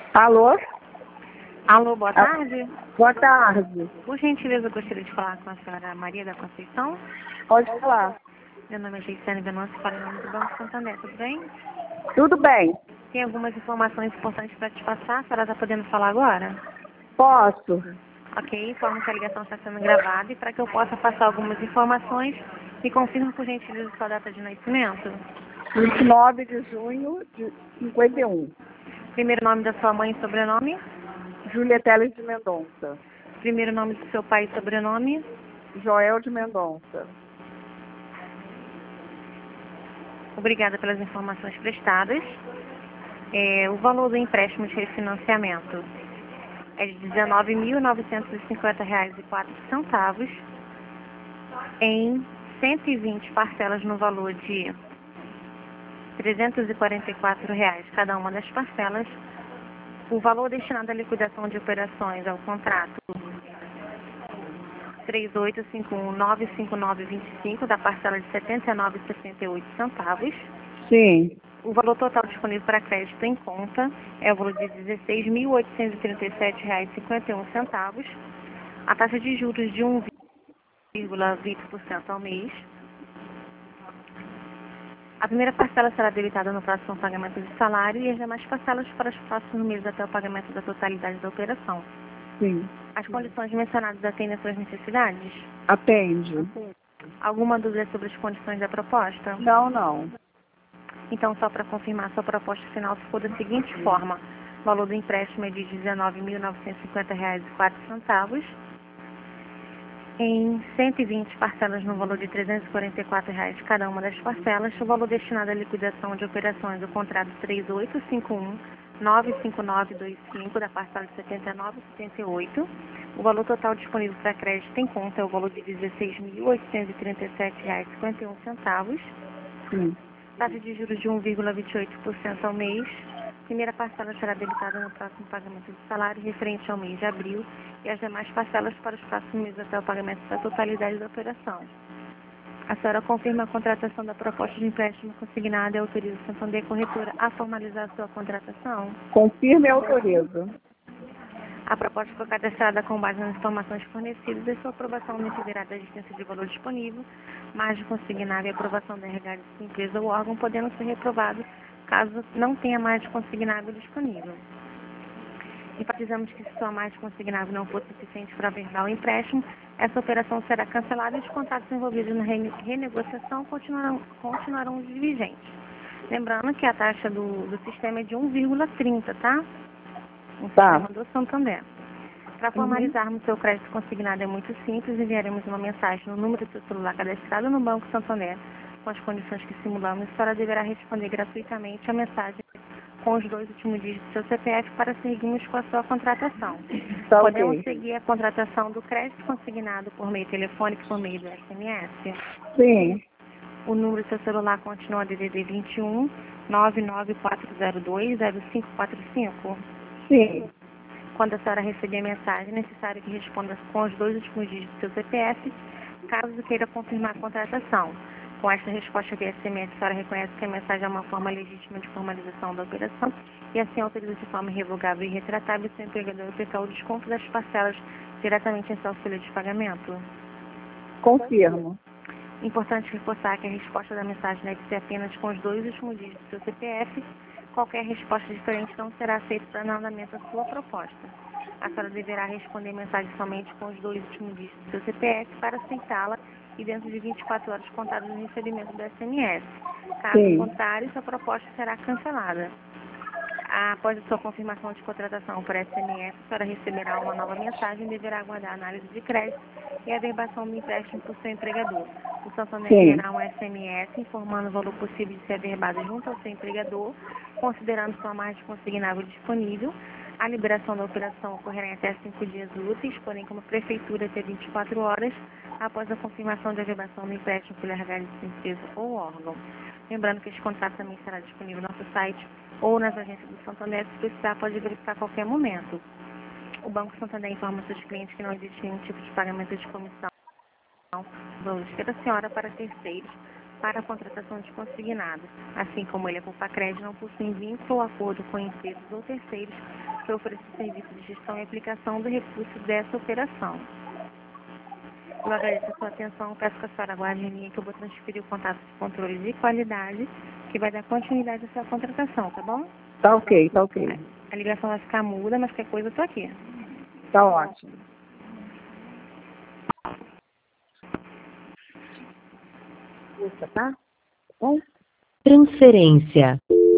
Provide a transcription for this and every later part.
Alô? Alô, boa tarde. Boa tarde. Por gentileza, eu gostaria de falar com a senhora Maria da Conceição. Pode falar. Meu nome é Geisane Venâncio, falo em nome do Banco Santander, tudo bem? Tudo bem. Tem algumas informações importantes para te passar, a senhora está podendo falar agora? Posso? Ok, informo que a ligação está sendo gravada e para que eu possa passar algumas informações, me confirma por gentileza sua data de nascimento. 29 de junho de 51. Primeiro nome da sua mãe e sobrenome. Júlia Teles de Mendonça. Primeiro nome do seu pai e sobrenome. Joel de Mendonça. Obrigada pelas informações prestadas. O valor do empréstimo de refinanciamento é de R$ 19.950,04 em 120 parcelas no valor de R$ 344 cada uma das parcelas. O valor destinado à liquidação de operações ao contrato 3851.95925 da parcela de R$ 79,68. Sim. O valor total disponível para crédito em conta é o valor de R$ 16.837,51. A taxa de juros de 1,20% ao mês. A primeira parcela será debitada no próximo pagamento de salário e as demais parcelas para os próximos meses até o pagamento da totalidade da operação. Sim. As condições mencionadas atendem às suas necessidades? Atende. Alguma dúvida sobre as condições da proposta? Não. Então, só para confirmar, sua proposta final ficou da seguinte forma. O valor do empréstimo é de R$ 19.950,04 em 120 parcelas no valor de R$ 344 cada uma das parcelas. O valor destinado à liquidação de operações do contrato 3851.95925 da parcela de R$ 79,78. O valor total disponível para crédito em conta é o valor de R$ 16.837,51. Sim. Taxa de juros de 1,28% ao mês. Primeira parcela será debitada no próximo pagamento de salário referente ao mês de abril e as demais parcelas para os próximos meses até o pagamento da totalidade da operação. A senhora confirma a contratação da proposta de empréstimo consignado e autoriza o Santander Corretora a formalizar a sua contratação? Confirme e autoriza. A proposta foi cadastrada com base nas informações fornecidas e sua aprovação dependerá da existência de valor disponível, margem consignada e aprovação da RH de sua empresa ou órgão, podendo ser reprovado caso não tenha margem consignável disponível. Enfatizamos que se sua margem consignável não for suficiente para averbar o empréstimo, essa operação será cancelada e os contratos envolvidos na renegociação continuarão vigentes. Lembrando que a taxa do sistema é de 1,30, tá? Um sistema do Santander. Para formalizarmos seu crédito consignado é muito simples, enviaremos uma mensagem no número do seu celular cadastrado no Banco Santander com as condições que simulamos. A senhora deverá responder gratuitamente a mensagem com os 2 últimos dígitos do seu CPF para seguirmos com a sua contratação. Tá, Podemos ok. seguir a contratação do crédito consignado por meio telefônico e por meio do SMS? Sim. O número do seu celular continua DDD 21 99402 0545. Sim. Quando a senhora receber a mensagem, é necessário que responda com os 2 últimos dígitos do seu CPF, caso queira confirmar a contratação. Com esta resposta via SMS, a senhora reconhece que a mensagem é uma forma legítima de formalização da operação e assim autoriza de forma irrevogável e retratável o seu empregador a aplicar o desconto das parcelas diretamente em sua folha de pagamento. Confirmo. Importante reforçar que a resposta da mensagem deve ser apenas com os 2 últimos dígitos do seu CPF. Qualquer resposta diferente não será aceita para o andamento da sua proposta. A senhora deverá responder a mensagem somente com os 2 últimos dígitos do seu CPF para aceitá-la e dentro de 24 horas contadas no recebimento do SMS. Caso contrário, sua proposta será cancelada. Após a sua confirmação de contratação por SMS, a senhora receberá uma nova mensagem e deverá aguardar a análise de crédito e a averbação do empréstimo por seu empregador. O Santander enviará um SMS informando o valor possível de ser averbado junto ao seu empregador, considerando sua margem consignável disponível. A liberação da operação ocorrerá em até 5 dias úteis, porém, como prefeitura, até 24 horas após a confirmação de averbação do empréstimo pela RH de sua empresa ou órgão. Lembrando que este contrato também estará disponível no nosso site ou nas agências do Santander. Se precisar, pode verificar a qualquer momento. O Banco Santander informa seus clientes que não existe nenhum tipo de pagamento de comissão valores pela senhora para terceiros para a contratação de consignado. Assim como ele é Compacred, não possui vínculo ou acordo com empresas ou terceiros para oferecer serviço de gestão e aplicação do recurso dessa operação. Eu agradeço a sua atenção, peço que a senhora aguarde em linha que eu vou transferir o contato de controle de qualidade que vai dar continuidade à sua contratação, tá bom? Tá ok, tá ok. A ligação vai ficar muda, mas qualquer coisa eu tô aqui. Tá ótimo. Puxa, tá? Bom? Transferência.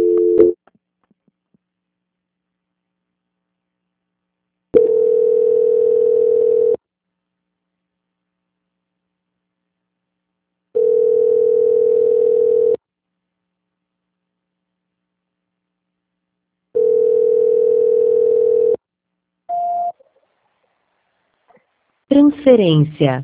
Transferência.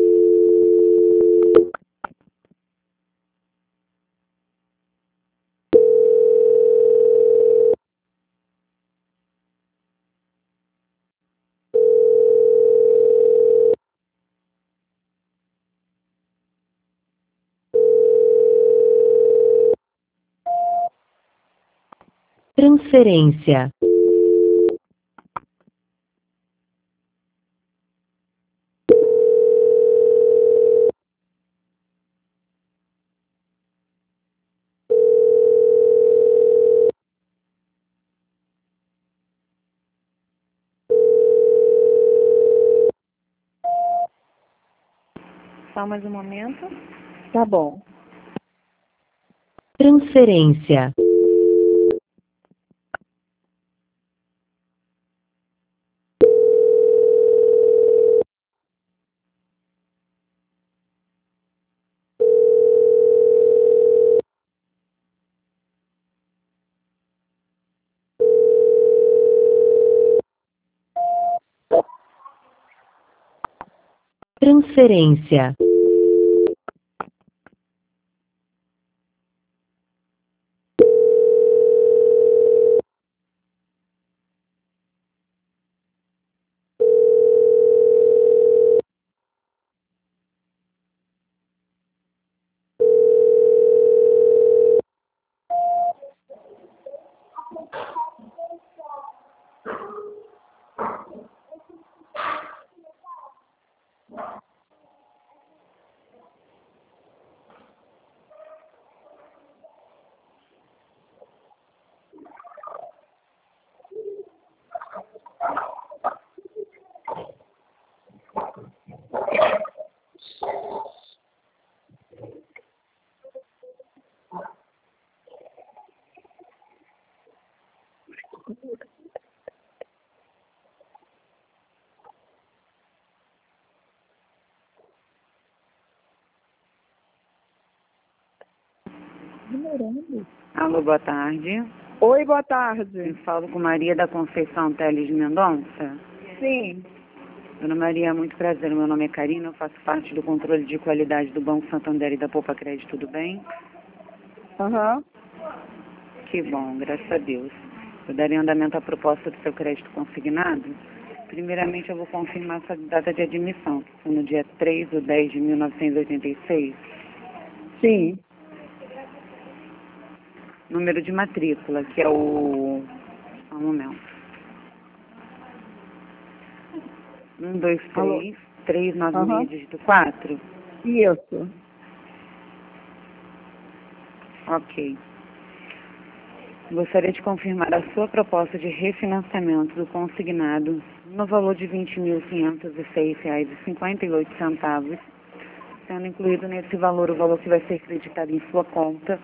Transferência. Só mais um momento. Tá bom. Transferência. Transferência. Alô, boa tarde. Oi, boa Eu tarde. falo com Maria da Conceição Teles de Mendonça. Sim. Dona Maria, muito prazer. Meu nome é Karina, eu faço parte do controle de qualidade do Banco Santander e da Poupa Crédito, tudo bem? Aham. Que bom, graças a Deus. Eu darei andamento à proposta do seu crédito consignado. Primeiramente, eu vou confirmar sua data de admissão, que foi no dia 3/10/1986. Sim. Número de matrícula, que é o... Só um momento. Alô? 12396, Aham. dígito 4. Isso. Ok. Gostaria de confirmar a sua proposta de refinanciamento do consignado no valor de R$ 20.506,58, sendo incluído nesse valor o valor que vai ser creditado em sua conta,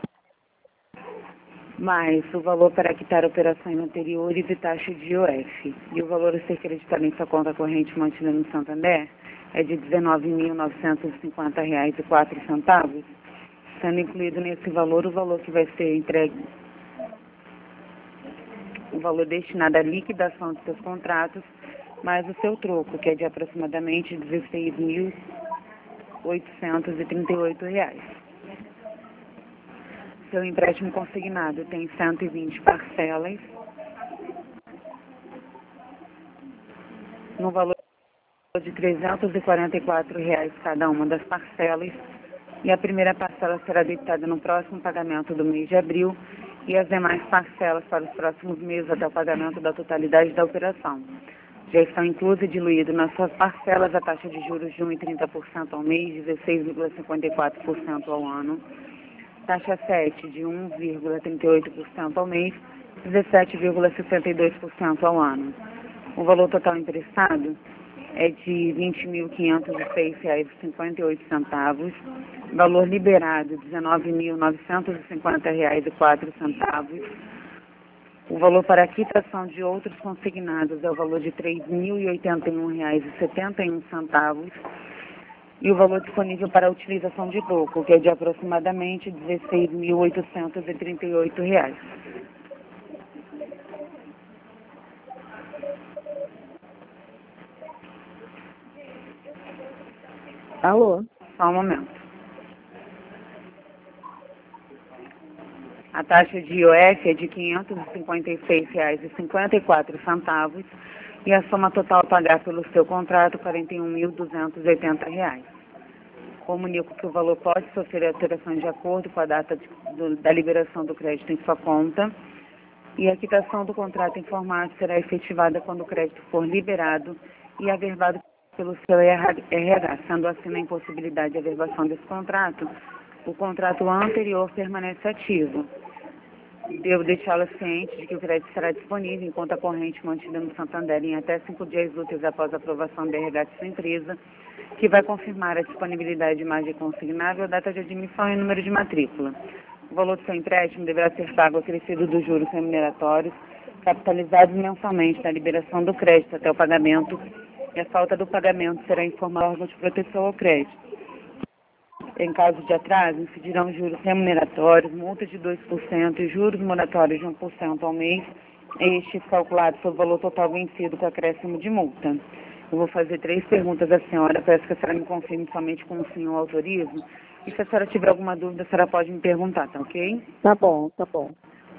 mais o valor para quitar operações anteriores e taxa de IOF. E o valor a ser creditado em sua conta corrente mantida no Santander é de R$ 19.950,04, sendo incluído nesse valor o valor que vai ser entregue, o valor destinado à liquidação dos seus contratos, mais o seu troco, que é de aproximadamente R$ 16.838. Seu empréstimo consignado tem 120 parcelas, no valor de R$ 344 cada uma das parcelas, e a primeira parcela será debitada no próximo pagamento do mês de abril e as demais parcelas para os próximos meses até o pagamento da totalidade da operação. Já estão inclusas e diluídas nas suas parcelas a taxa de juros de 1,30% ao mês, 16,54% ao ano, taxa 7 de 1,38% ao mês, 17,62% ao ano. O valor total emprestado é de R$ 20.506,58, valor liberado R$ 19.950,04. O valor para a quitação de outros consignados é o valor de R$ 3.081,71 e o valor disponível para a utilização de troco, que é de aproximadamente R$ 16.838. Alô? Só um momento. A taxa de IOF é de R$ 556,54 e a soma total a pagar pelo seu contrato R$ 41.280. Comunico que o valor pode sofrer alterações de acordo com a data da liberação do crédito em sua conta e a quitação do contrato informado será efetivada quando o crédito for liberado e averbado pelo seu RH, sendo assim na impossibilidade de averbação desse contrato, o contrato anterior permanece ativo. Devo deixá-la ciente de que o crédito será disponível em conta corrente mantida no Santander em até 5 dias úteis após a aprovação da RH de sua empresa, que vai confirmar a disponibilidade de margem consignável, data de admissão e número de matrícula. O valor do seu empréstimo deverá ser pago acrescido dos juros remuneratórios, capitalizados mensalmente na liberação do crédito até o pagamento, e a falta do pagamento será informada ao órgão de proteção ao crédito. Em caso de atraso, incidirão juros remuneratórios, multas de 2% e juros moratórios de 1% ao mês, estes calculados sobre o valor total vencido com acréscimo de multa. Eu vou fazer 3 perguntas à senhora, peço que a senhora me confirme somente com o senhor autoriza. E se a senhora tiver alguma dúvida, a senhora pode me perguntar, tá ok? Tá bom, tá bom.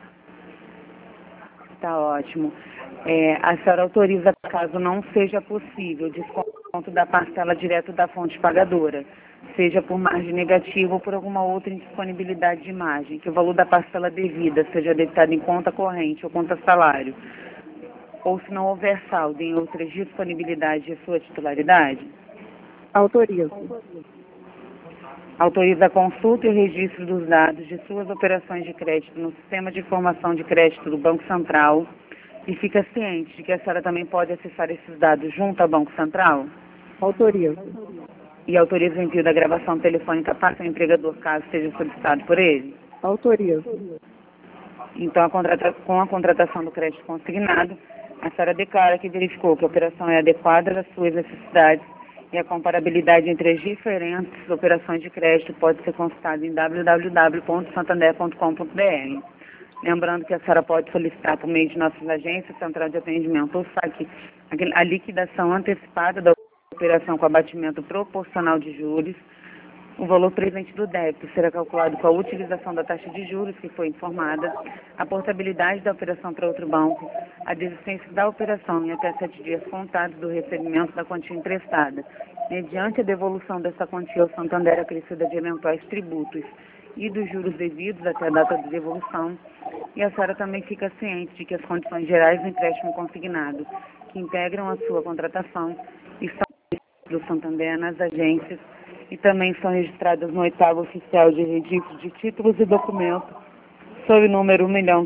Tá ótimo. A senhora autoriza, caso não seja possível, desconto da parcela direto da fonte pagadora, seja por margem negativa ou por alguma outra indisponibilidade de margem, que o valor da parcela devida seja debitado em conta corrente ou conta salário, ou se não houver saldo em outras disponibilidades de sua titularidade? Autorizo. Autoriza a consulta e o registro dos dados de suas operações de crédito no Sistema de Informação de Crédito do Banco Central e fica ciente de que a senhora também pode acessar esses dados junto ao Banco Central? Autorizo. E autoriza o envio da gravação telefônica para seu empregador, caso seja solicitado por ele? Autorizo. Então, com a contratação do crédito consignado, a senhora declara que verificou que a operação é adequada às suas necessidades e a comparabilidade entre as diferentes operações de crédito pode ser consultada em www.santander.com.br. Lembrando que a senhora pode solicitar por meio de nossas agências, central de atendimento ou saque, a liquidação antecipada da operação com abatimento proporcional de juros. O valor presente do débito será calculado com a utilização da taxa de juros que foi informada, a portabilidade da operação para outro banco, a desistência da operação em até 7 dias contados do recebimento da quantia emprestada, mediante a devolução dessa quantia ao Santander acrescida de eventuais tributos e dos juros devidos até a data de devolução, e a senhora também fica ciente de que as condições gerais do empréstimo consignado, que integram a sua contratação, estão do Santander nas agências e também são registradas no 8º Oficial de Registro de Títulos e Documentos, sob o número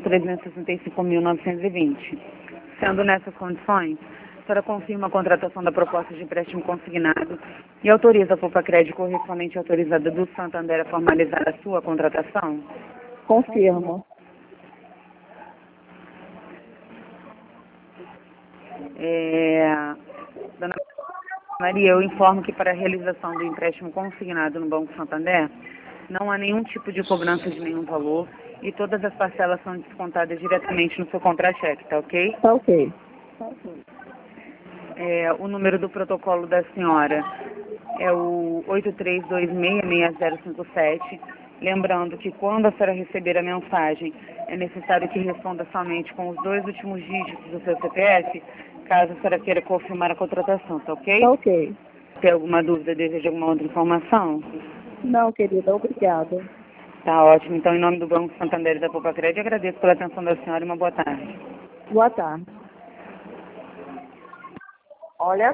1.365.920. Sendo nessas condições, a senhora confirma a contratação da proposta de empréstimo consignado e autoriza a Poupa Crédito correspondente autorizada do Santander a formalizar a sua contratação? Confirmo. Dona Maria, eu informo que para a realização do empréstimo consignado no Banco Santander, não há nenhum tipo de cobrança de nenhum valor e todas as parcelas são descontadas diretamente no seu contra-cheque, tá ok? Tá ok. O número do protocolo da senhora é o 83266057. Lembrando que quando a senhora receber a mensagem, é necessário que responda somente com os 2 últimos dígitos do seu CPF, caso a senhora queira confirmar a contratação, tá ok? Tá ok. Tem alguma dúvida, deseja alguma outra informação? Não, querida, obrigada. Tá ótimo. Então, em nome do Banco Santander e da Poupa-Crédito, agradeço pela atenção da senhora e uma boa tarde. Boa tarde. Olha